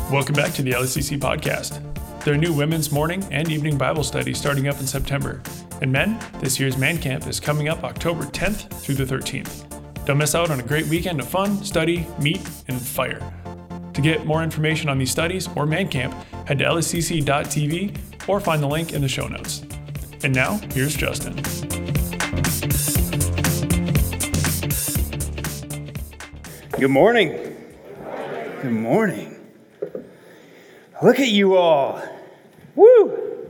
Welcome back to the LCC podcast. There are new women's morning and evening Bible studies starting up in September. And men, this year's Man Camp is coming up October 10th through the 13th. Don't miss out on a great weekend of fun, study, meet, and fire. To get more information on these studies or Man Camp, head to lscc.tv or find the link in the show notes. And now, here's Justin. Good morning. Good morning. Look at you all. Woo!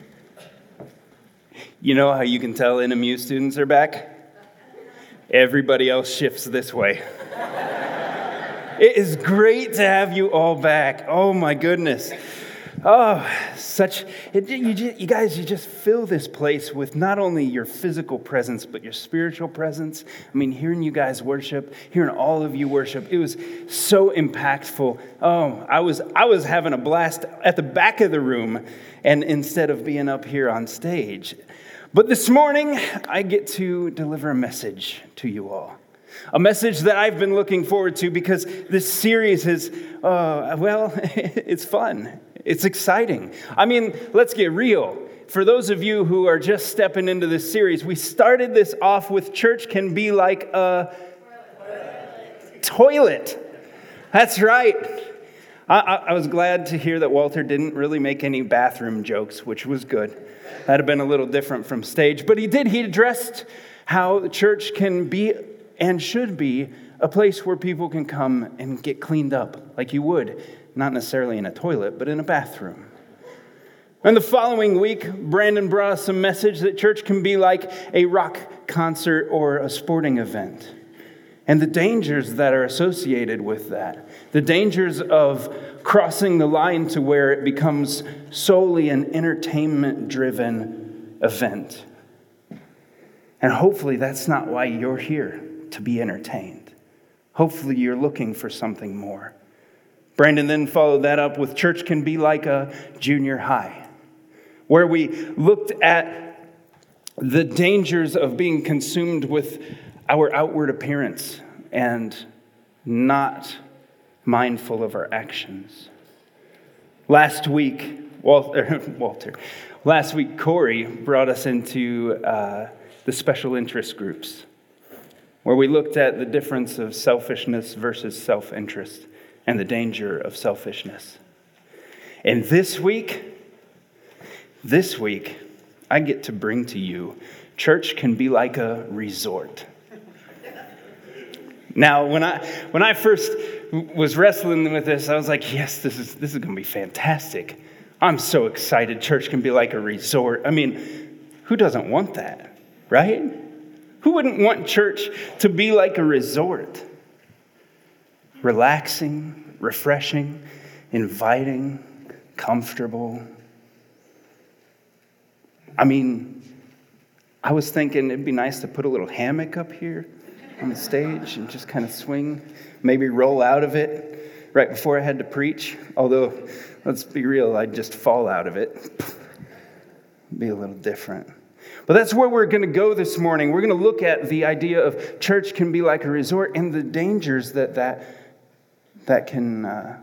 You know how you can tell NMU students are back? Everybody else shifts this way. It is great to have you all back. Oh my goodness. Oh, you guys just fill this place with not only your physical presence, but your spiritual presence. I mean, hearing you guys worship, hearing all of you worship, it was so impactful. Oh, I was having a blast at the back of the room, and instead of being up here on stage. But this morning, I get to deliver a message to you all. A message that I've been looking forward to because this series is, it's fun. It's exciting. I mean, let's get real. For those of you who are just stepping into this series, we started this off with church can be like a toilet. That's right. I was glad to hear that Walter didn't really make any bathroom jokes, which was good. That'd have been a little different from stage. But he did. He addressed how the church can be and should be a place where people can come and get cleaned up like you would. Not necessarily in a toilet, but in a bathroom. And the following week, Brandon brought us a message that church can be like a rock concert or a sporting event. And the dangers that are associated with that. The dangers of crossing the line to where it becomes solely an entertainment-driven event. And hopefully that's not why you're here, to be entertained. Hopefully you're looking for something more. Brandon then followed that up with church can be like a junior high, where we looked at the dangers of being consumed with our outward appearance and not mindful of our actions. Last week, Corey brought us into the special interest groups, where we looked at the difference of selfishness versus self-interest and the danger of selfishness. And this week, I get to bring to you, church can be like a resort. Now, when I first was wrestling with this, I was like, yes, this is going to be fantastic. I'm so excited. Church can be like a resort. I mean, who doesn't want that, right? Who wouldn't want church to be like a resort? Relaxing, refreshing, inviting, comfortable. I mean, I was thinking it'd be nice to put a little hammock up here on the stage and just kind of swing, maybe roll out of it right before I had to preach. Although, let's be real, I'd just fall out of it. It'd be a little different. But that's where we're going to go this morning. We're going to look at the idea of church can be like a resort and the dangers that can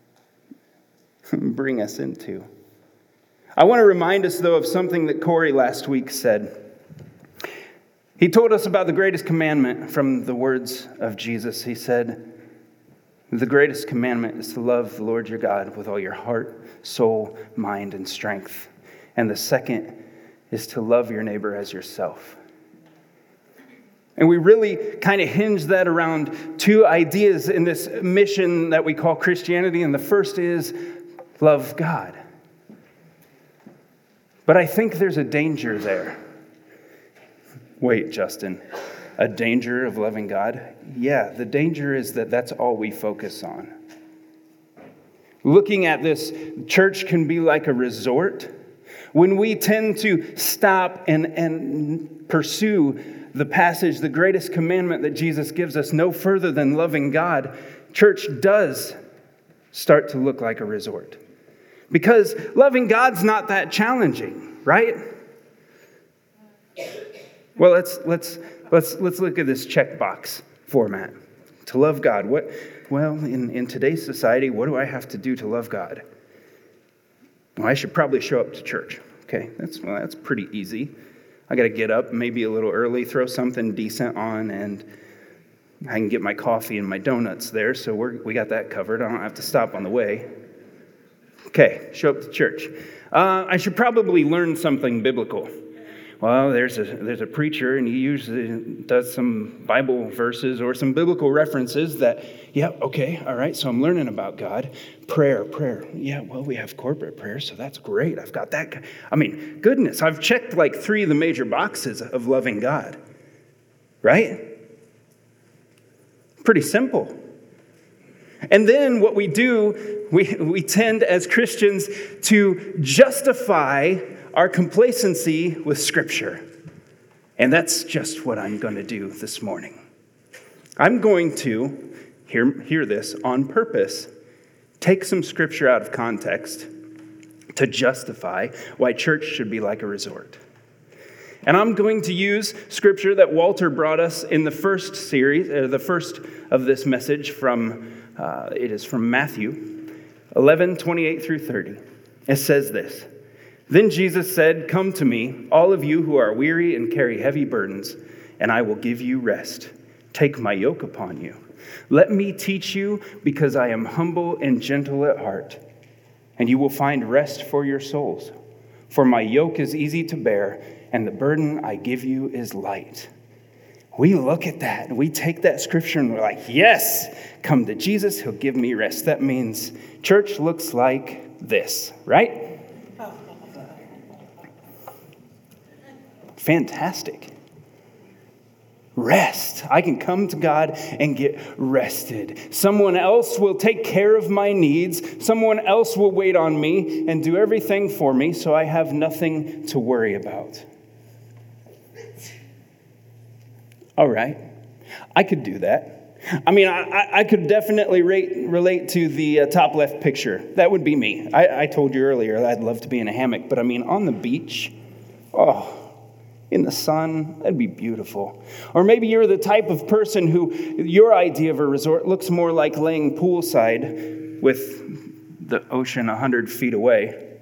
bring us into. I want to remind us, though, of something that Corey last week said. He told us about the greatest commandment from the words of Jesus. He said, the greatest commandment is to love the Lord your God with all your heart, soul, mind, and strength. And the second is to love your neighbor as yourself. And we really kind of hinge that around two ideas in this mission that we call Christianity. And the first is love God. But I think there's a danger there. Wait, Justin, a danger of loving God? Yeah, the danger is that that's all we focus on. Looking at this, church can be like a resort. When we tend to stop and pursue the passage, the greatest commandment that Jesus gives us, no further than loving God, church does start to look like a resort. Because loving God's not that challenging, right? Well, let's look at this checkbox format To love God. Well, in today's society, what do I have to do to love God? Well, I should probably show up to church. Okay, that's pretty easy. I got to get up maybe a little early, throw something decent on, and I can get my coffee and my donuts there, so we got that covered. I don't have to stop on the way. Okay, show up to church. I should probably learn something biblical. Well, there's a preacher, and he usually does some Bible verses or some biblical references that, okay, all right, so I'm learning about God. Prayer. Yeah, well, we have corporate prayer, so that's great. I've got that. I mean, goodness, I've checked like 3 of the major boxes of loving God, right? Pretty simple. And then what we do, we tend as Christians to justify our complacency with Scripture. And that's just what I'm going to do this morning. I'm going to, hear this, on purpose, take some Scripture out of context to justify why church should be like a resort. And I'm going to use Scripture that Walter brought us in the first series, the first of this message it is from Matthew 11:28 through 30. It says this: Then Jesus said, "Come to me, all of you who are weary and carry heavy burdens, and I will give you rest. Take my yoke upon you. Let me teach you, because I am humble and gentle at heart, and you will find rest for your souls. For my yoke is easy to bear, and the burden I give you is light." We look at that, and we take that scripture, and we're like, yes, come to Jesus, he'll give me rest. That means church looks like this, right? Fantastic. Rest. I can come to God and get rested. Someone else will take care of my needs. Someone else will wait on me and do everything for me, so I have nothing to worry about. All right. I could do that. I mean, I could definitely relate to the top left picture. That would be me. I told you earlier I'd love to be in a hammock, but I mean, on the beach, in the sun, that'd be beautiful. Or maybe you're the type of person who your idea of a resort looks more like laying poolside with the ocean 100 feet away.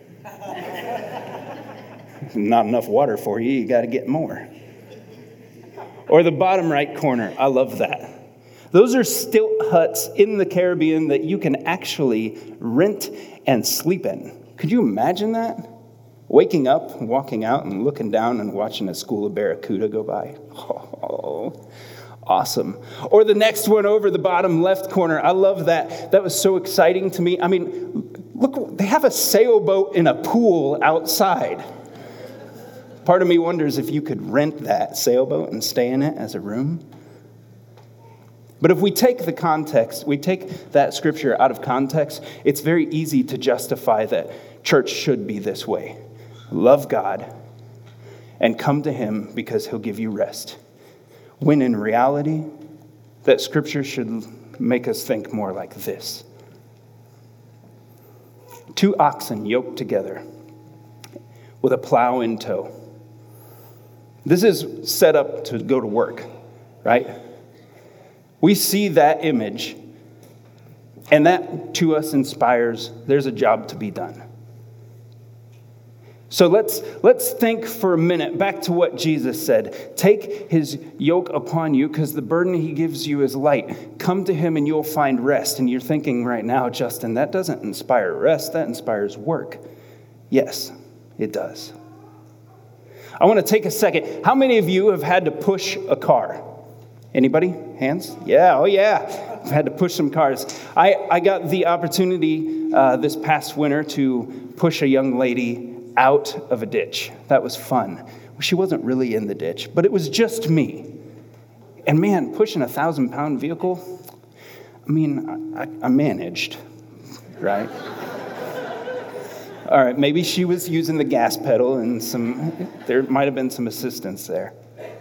Not enough water for you, you got to get more. Or the bottom right corner, I love that. Those are stilt huts in the Caribbean that you can actually rent and sleep in. Could you imagine that? Waking up, walking out, and looking down and watching a school of barracuda go by. Oh, awesome. Or the next one over, the bottom left corner. I love that. That was so exciting to me. I mean, look, they have a sailboat in a pool outside. Part of me wonders if you could rent that sailboat and stay in it as a room. But if we take the context, we take that scripture out of context, it's very easy to justify that church should be this way. Love God and come to him because he'll give you rest. When in reality, that scripture should make us think more like this. 2 oxen yoked together with a plow in tow. This is set up to go to work, right? We see that image, and that to us inspires there's a job to be done. So let's think for a minute back to what Jesus said. Take his yoke upon you because the burden he gives you is light. Come to him and you'll find rest. And you're thinking right now, Justin, that doesn't inspire rest, that inspires work. Yes, it does. I want to take a second. How many of you have had to push a car? Anybody? Hands? Yeah, oh yeah. I've had to push some cars. I got the opportunity this past winter to push a young lady out of a ditch. That was fun. She wasn't really in the ditch, but it was just me. And man, pushing a 1,000-pound vehicle, I mean, I managed, right? All right, maybe she was using the gas pedal and there might have been some assistance there.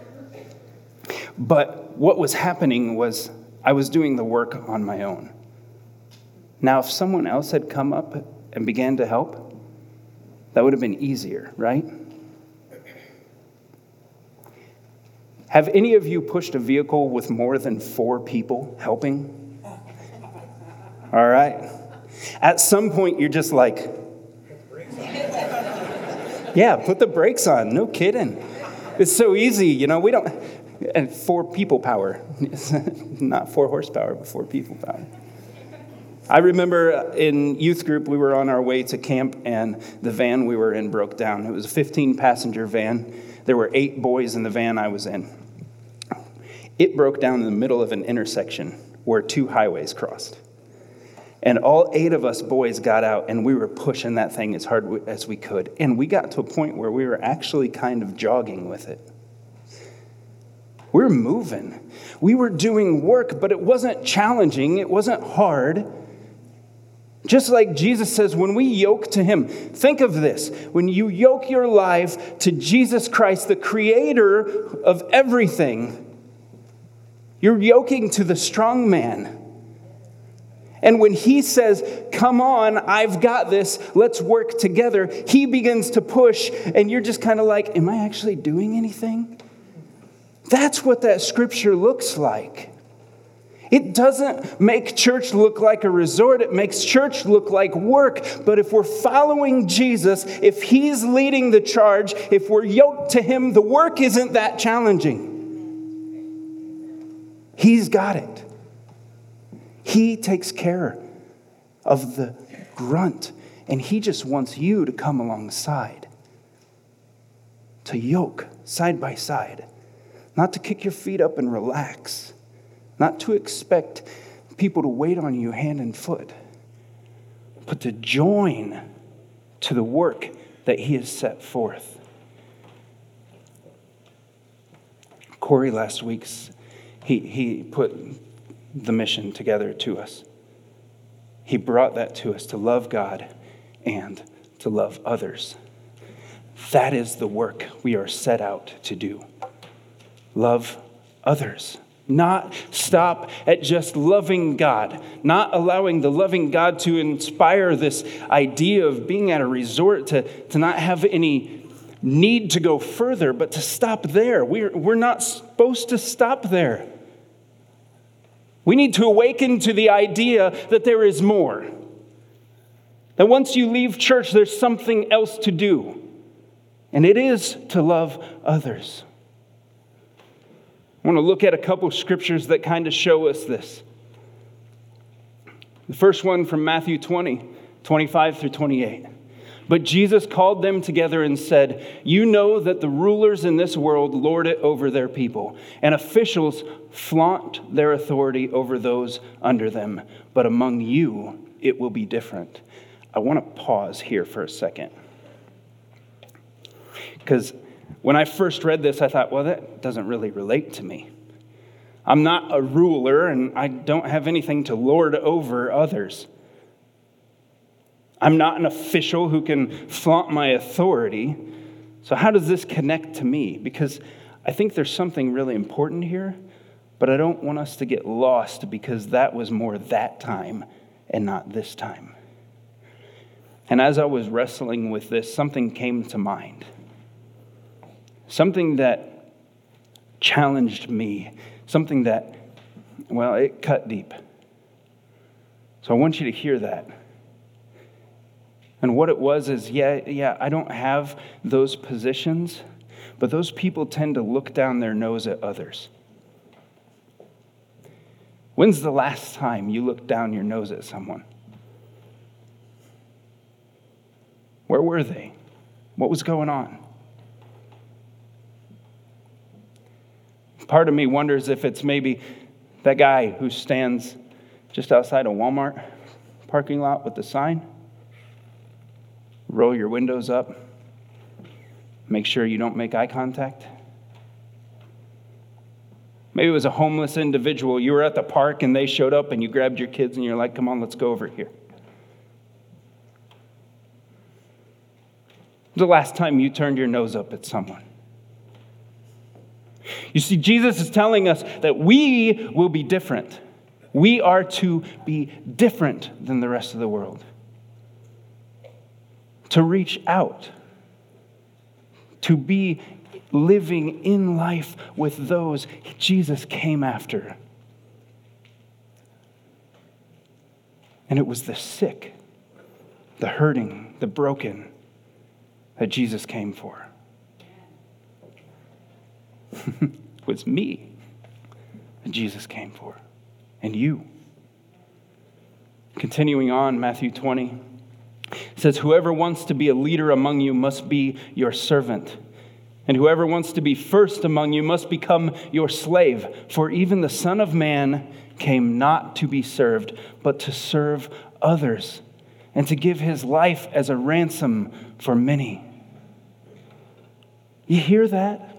But what was happening was I was doing the work on my own. Now, if someone else had come up and began to help, that would have been easier, right? Have any of you pushed a vehicle with more than 4 people helping? All right. At some point, you're just like, yeah, put the brakes on. No kidding. It's so easy. We don't, and 4 people power. Not 4 horsepower, but 4 people power. I remember in youth group, we were on our way to camp, and the van we were in broke down. It was a 15-passenger van. There were 8 boys in the van I was in. It broke down in the middle of an intersection where 2 highways crossed. And all 8 of us boys got out, and we were pushing that thing as hard as we could. And we got to a point where we were actually kind of jogging with it. We were moving. We were doing work, but it wasn't challenging. It wasn't hard. Just like Jesus says, when we yoke to him, think of this. When you yoke your life to Jesus Christ, the creator of everything, you're yoking to the strong man. And when he says, come on, I've got this, let's work together, he begins to push, and you're just kind of like, am I actually doing anything? That's what that scripture looks like. It doesn't make church look like a resort. It makes church look like work. But if we're following Jesus, if he's leading the charge, if we're yoked to him, the work isn't that challenging. He's got it. He takes care of the grunt, and he just wants you to come alongside, to yoke side by side, not to kick your feet up and relax, not to expect people to wait on you hand and foot, but to join to the work that he has set forth. Corey last week, he put the mission together to us. He brought that to us, to love God and to love others. That is the work we are set out to do. Love others. Not stop at just loving God. Not allowing the loving God to inspire this idea of being at a resort, to not have any need to go further, but to stop there. We're not supposed to stop there. We need to awaken to the idea that there is more. That once you leave church, there's something else to do. And it is to love others. I want to look at a couple scriptures that kind of show us this. The first one from Matthew 20, 25 through 28. But Jesus called them together and said, you know that the rulers in this world lord it over their people, and officials flaunt their authority over those under them. But among you, it will be different. I want to pause here for a second. Because when I first read this, I thought, well, that doesn't really relate to me. I'm not a ruler, and I don't have anything to lord over others. I'm not an official who can flaunt my authority. So how does this connect to me? Because I think there's something really important here, but I don't want us to get lost because that was more that time and not this time. And as I was wrestling with this, something came to mind. Something that challenged me. Something that, well, it cut deep. So I want you to hear that. And what it was is, yeah, I don't have those positions, but those people tend to look down their nose at others. When's the last time you looked down your nose at someone? Where were they? What was going on? Part of me wonders if it's maybe that guy who stands just outside a Walmart parking lot with the sign. Roll your windows up. Make sure you don't make eye contact. Maybe it was a homeless individual. You were at the park and they showed up and you grabbed your kids and you're like, come on, let's go over here. The last time you turned your nose up at someone. You see, Jesus is telling us that we will be different. We are to be different than the rest of the world. To reach out. To be living in life with those Jesus came after. And it was the sick, the hurting, the broken that Jesus came for. It was me that Jesus came for, and you. Continuing on, Matthew 20 says, "Whoever wants to be a leader among you must be your servant. And whoever wants to be first among you must become your slave. For even the Son of Man came not to be served, but to serve others, and to give his life as a ransom for many." You hear that?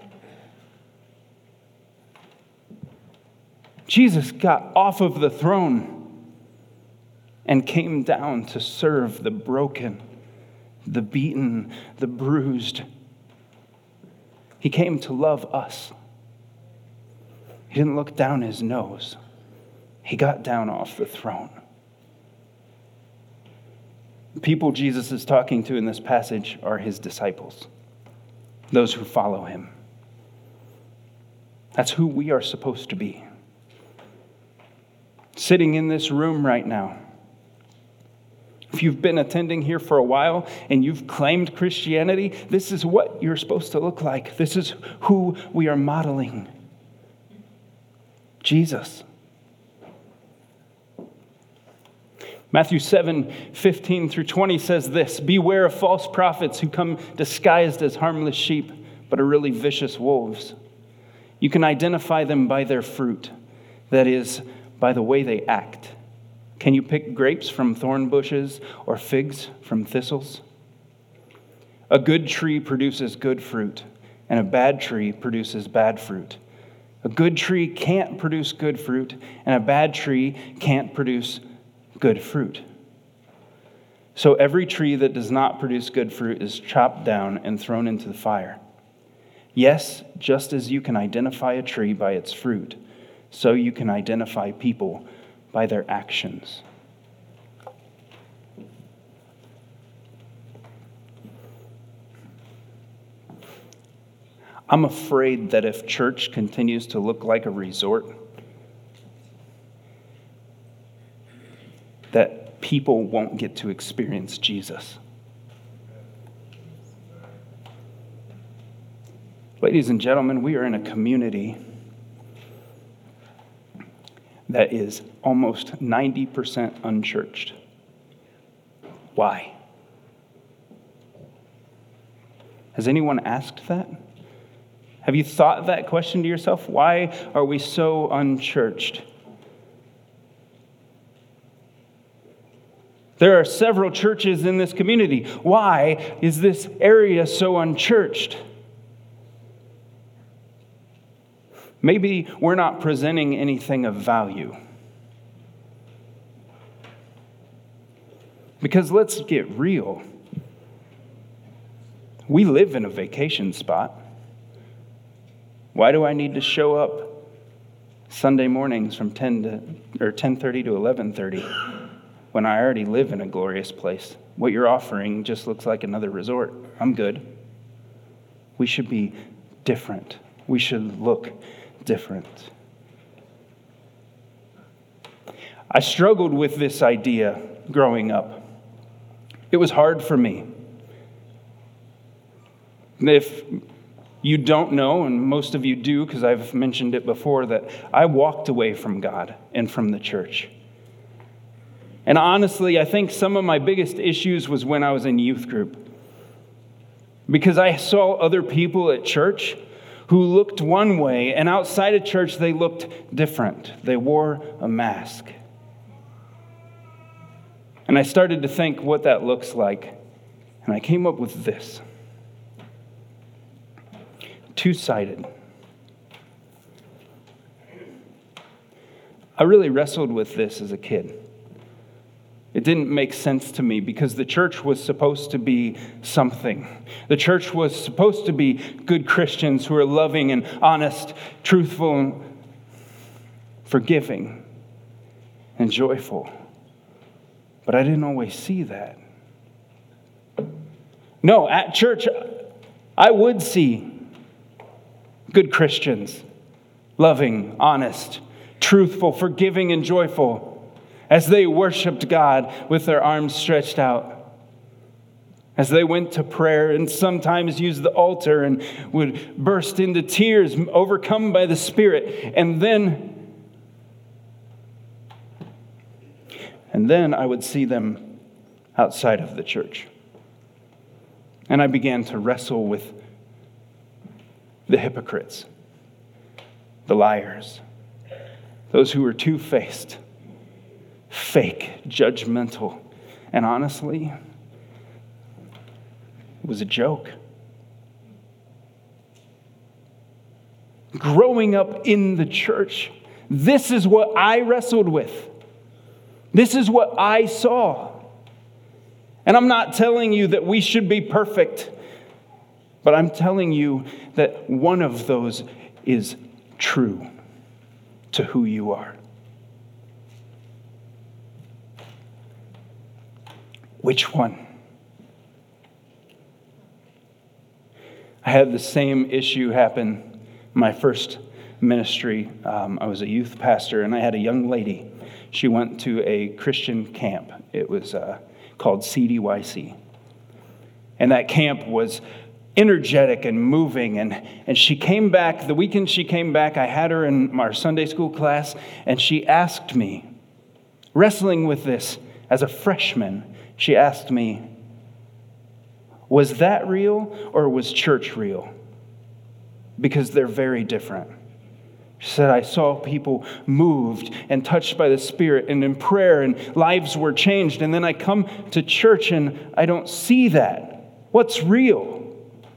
Jesus got off of the throne and came down to serve the broken, the beaten, the bruised. He came to love us. He didn't look down his nose. He got down off the throne. The people Jesus is talking to in this passage are his disciples, those who follow him. That's who we are supposed to be. Sitting in this room right now, if you've been attending here for a while and you've claimed Christianity, this is what you're supposed to look like. This is who we are modeling. Jesus. Matthew 7:15 through 20 says this: "Beware of false prophets who come disguised as harmless sheep, but are really vicious wolves. You can identify them by their fruit, that is, by the way they act. Can you pick grapes from thorn bushes or figs from thistles? A good tree produces good fruit, and a bad tree produces bad fruit. A good tree can't produce good fruit, and a bad tree can't produce good fruit. So every tree that does not produce good fruit is chopped down and thrown into the fire. Yes, just as you can identify a tree by its fruit, so you can identify people by their actions." I'm afraid that if church continues to look like a resort, that people won't get to experience Jesus. Ladies and gentlemen, we are in a community that is almost 90% unchurched. Why? Has anyone asked that? Have you thought that question to yourself? Why are we so unchurched? There are several churches in this community. Why is this area so unchurched? Maybe we're not presenting anything of value. Because let's get real. We live in a vacation spot. Why do I need to show up Sunday mornings from 10:30 to 11:30 when I already live in a glorious place? What you're offering just looks like another resort. I'm good. We should be different. We should look different. I struggled with this idea growing up. It was hard for me. If you don't know, and most of you do because I've mentioned it before, that I walked away from God and from the church. And honestly, I think some of my biggest issues was when I was in youth group. Because I saw other people at church who looked one way, and outside of church, they looked different. They wore a mask. And I started to think what that looks like. And I came up with this. Two-sided. I really wrestled with this as a kid. It didn't make sense to me because the church was supposed to be something. The church was supposed to be good Christians who are loving and honest, truthful and forgiving and joyful. But I didn't always see that. No, at church, I would see good Christians, loving, honest, truthful, forgiving, and joyful, as they worshiped God with their arms stretched out, as they went to prayer and sometimes used the altar and would burst into tears, overcome by the Spirit. And then I would see them outside of the church. And I began to wrestle with the hypocrites, the liars, those who were two-faced, fake, judgmental, and honestly, it was a joke. Growing up in the church, this is what I wrestled with. This is what I saw. And I'm not telling you that we should be perfect, but I'm telling you that one of those is true to who you are. Which one? I had the same issue happen my first ministry. I was a youth pastor, and I had a young lady. She went to a Christian camp. It was called CDYC. And that camp was energetic and moving. And she came back, the weekend she came back, I had her in our Sunday school class, and she asked me, wrestling with this as a freshman, she asked me, was that real or was church real? Because they're very different. She said, I saw people moved and touched by the Spirit and in prayer, and lives were changed. And then I come to church and I don't see that. What's real?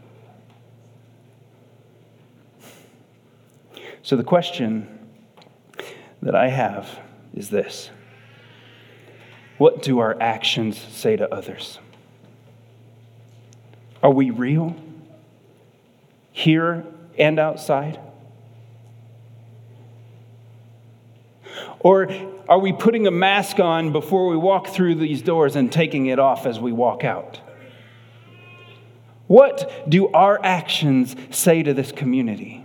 So the question that I have is this: what do our actions say to others? Are we real? Here and outside? Or are we putting a mask on before we walk through these doors and taking it off as we walk out? What do our actions say to this community?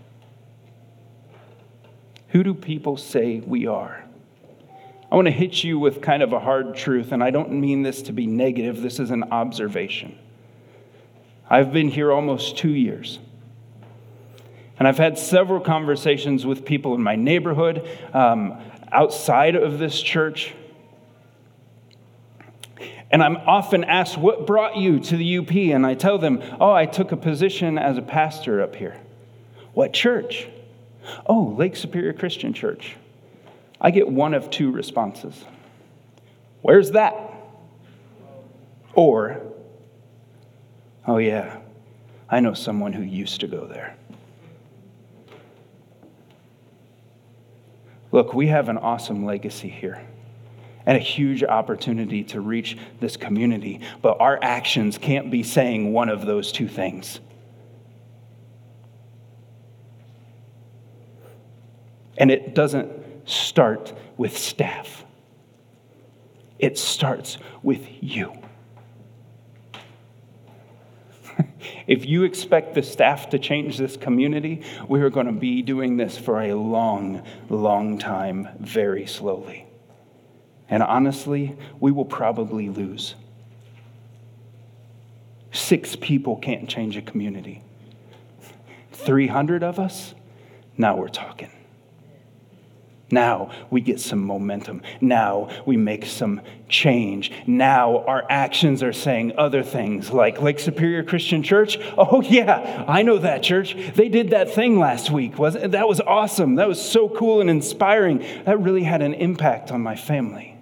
Who do people say we are? I want to hit you with kind of a hard truth, and I don't mean this to be negative. This is an observation. I've been here almost 2 years. And I've had several conversations with people in my neighborhood, outside of this church. And I'm often asked, what brought you to the UP? And I tell them, I took a position as a pastor up here. What church? Oh, Lake Superior Christian Church. I get one of two responses. Where's that? Or, oh yeah, I know someone who used to go there. Look, we have an awesome legacy here and a huge opportunity to reach this community, but our actions can't be saying one of those two things. And it doesn't start with staff. It starts with you. If you expect the staff to change this community, we are going to be doing this for a long, long time, very slowly. And honestly, we will probably lose. 6 people can't change a community. 300 of us? Now we're talking. Now we get some momentum. Now we make some change. Now our actions are saying other things like Lake Superior Christian Church. Oh yeah, I know that church. They did that thing last week. That was awesome. That was so cool and inspiring. That really had an impact on my family.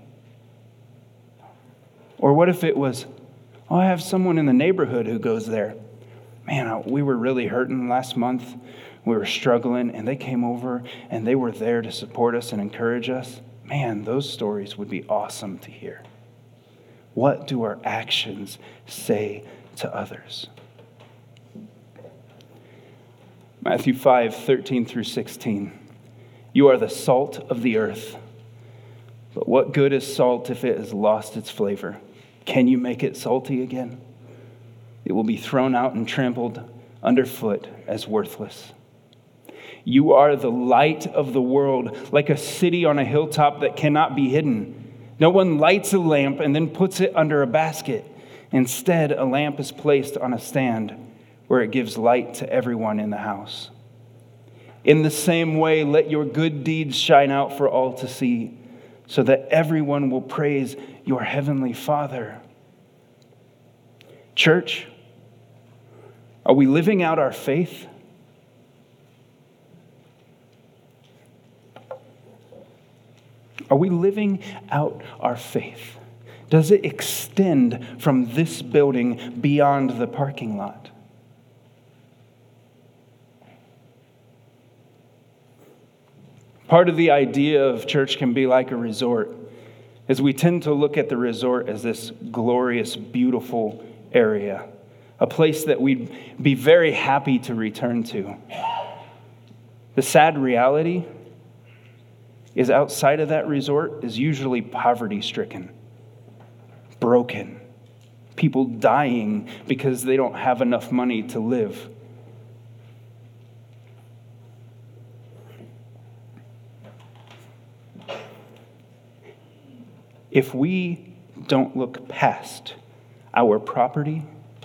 Or what if it was, I have someone in the neighborhood who goes there. Man, we were really hurting last month. We were struggling, and they came over, and they were there to support us and encourage us. Man, those stories would be awesome to hear. What do our actions say to others? Matthew 5:13-16. You are the salt of the earth. But what good is salt if it has lost its flavor? Can you make it salty again? It will be thrown out and trampled underfoot as worthless. You are the light of the world, like a city on a hilltop that cannot be hidden. No one lights a lamp and then puts it under a basket. Instead, a lamp is placed on a stand where it gives light to everyone in the house. In the same way, let your good deeds shine out for all to see, so that everyone will praise your heavenly Father. Church, are we living out our faith? Are we living out our faith? Does it extend from this building beyond the parking lot? Part of the idea of church can be like a resort, as we tend to look at the resort as this glorious, beautiful area, a place that we'd be very happy to return to. The sad reality is outside of that resort is usually poverty-stricken, broken, people dying because they don't have enough money to live. If we don't look past our property,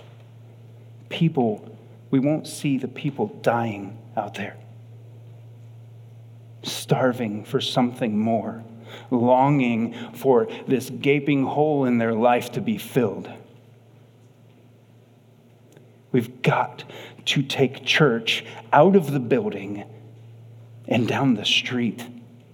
we won't see the people dying out there, starving for something more, longing for this gaping hole in their life to be filled. We've got to take church out of the building and down the street.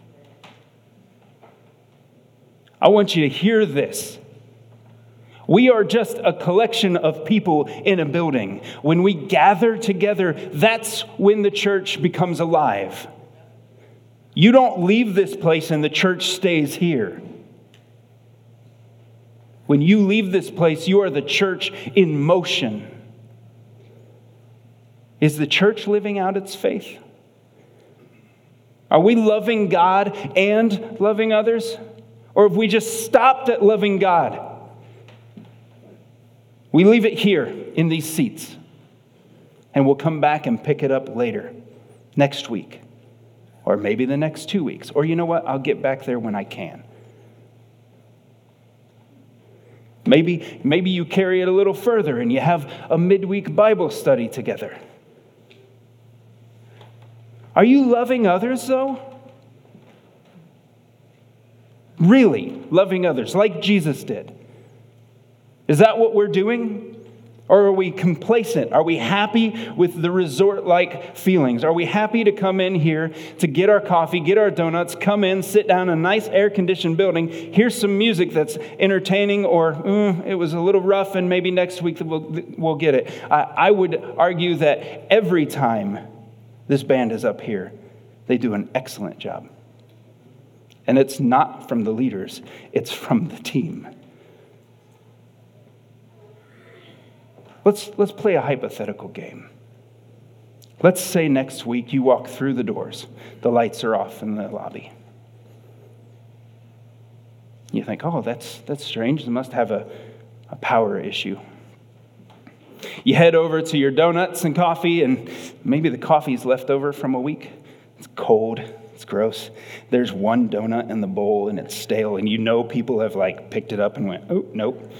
I want you to hear this. We are just a collection of people in a building. When we gather together, that's when the church becomes alive. You don't leave this place and the church stays here. When you leave this place, you are the church in motion. Is the church living out its faith? Are we loving God and loving others? Or have we just stopped at loving God? We leave it here in these seats, and we'll come back and pick it up later, next week, or maybe the next 2 weeks. Or you know what? I'll get back there when I can. Maybe you carry it a little further and you have a midweek Bible study together. Are you loving others, though? Really loving others like Jesus did? Is that what we're doing? Or are we complacent? Are we happy with the resort-like feelings? Are we happy to come in here to get our coffee, get our donuts, come in, sit down in a nice air-conditioned building, hear some music that's entertaining, or it was a little rough and maybe next week we'll get it? I would argue that every time this band is up here, they do an excellent job. And it's not from the leaders, it's from the team. Let's play a hypothetical game. Let's say next week you walk through the doors. The lights are off in the lobby. You think, oh, that's strange. They must have a power issue. You head over to your donuts and coffee, and maybe the coffee's left over from a week. It's cold. It's gross. There's one donut in the bowl, and it's stale, and you know people have picked it up and went, oh, nope.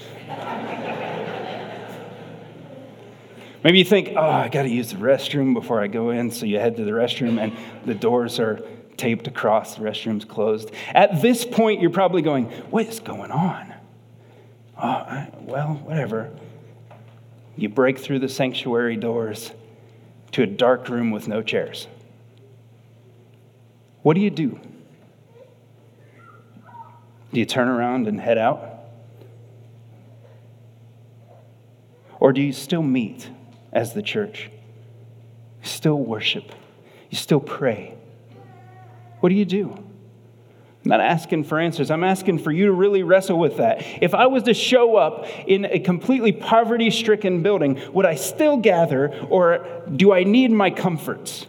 Maybe you think, oh, I got to use the restroom before I go in. So you head to the restroom and the doors are taped across, the restroom's closed. At this point, you're probably going, what is going on? Oh, well, whatever. You break through the sanctuary doors to a dark room with no chairs. What do? Do you turn around and head out? Or do you still meet as the church? You still worship. You still pray. What do? I'm not asking for answers. I'm asking for you to really wrestle with that. If I was to show up in a completely poverty-stricken building, would I still gather, or do I need my comforts?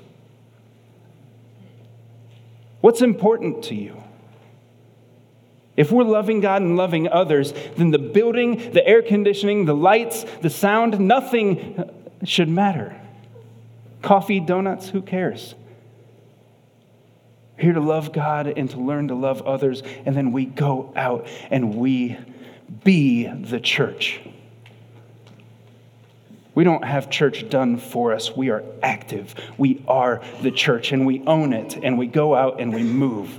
What's important to you? If we're loving God and loving others, then the building, the air conditioning, the lights, the sound, nothing should matter. Coffee, donuts, who cares? here to love God and to learn to love others, and then we go out and we be the church. We don't have church done for us. We are active. We are the church, and we own it, and we go out and we move.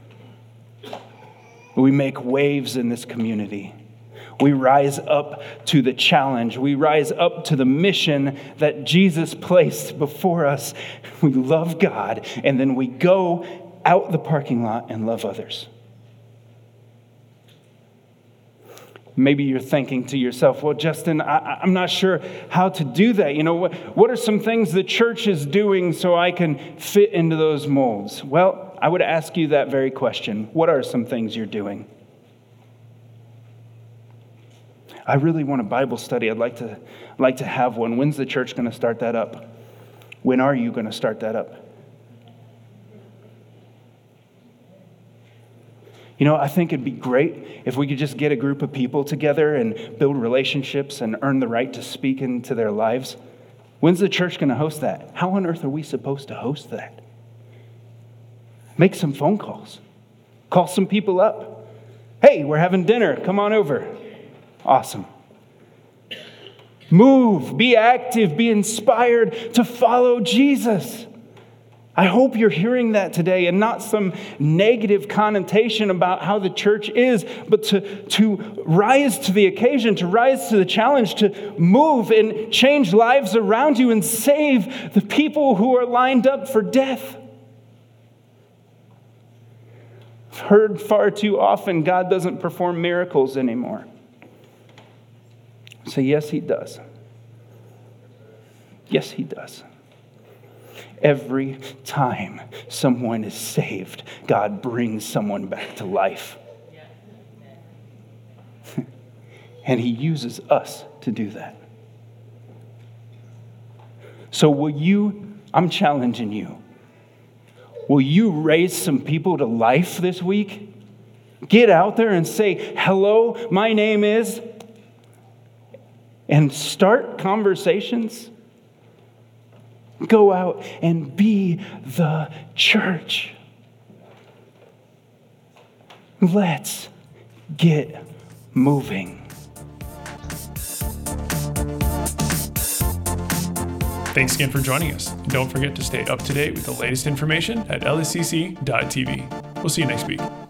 We make waves in this community. We rise up to the challenge. We rise up to the mission that Jesus placed before us. We love God, and then we go out the parking lot and love others. Maybe you're thinking to yourself, well, Justin, I'm not sure how to do that. What are some things the church is doing so I can fit into those molds? Well, I would ask you that very question. What are some things you're doing? I really want a Bible study. I'd like to have one. When's the church going to start that up? When are you going to start that up? I think it'd be great if we could just get a group of people together and build relationships and earn the right to speak into their lives. When's the church going to host that? How on earth are we supposed to host that? Make some phone calls. Call some people up. Hey, we're having dinner. Come on over. Awesome. Move, be active, be inspired to follow Jesus. I hope you're hearing that today, and not some negative connotation about how the church is, but to rise to the occasion, to rise to the challenge, to move and change lives around you and save the people who are lined up for death. I've heard far too often God doesn't perform miracles anymore. So yes, he does. Yes, he does. Every time someone is saved, God brings someone back to life. And he uses us to do that. So I'm challenging you. Will you raise some people to life this week? Get out there and say, hello, my name is, and start conversations. Go out and be the church. Let's get moving. Thanks again for joining us. And don't forget to stay up to date with the latest information at lscc.tv. We'll see you next week.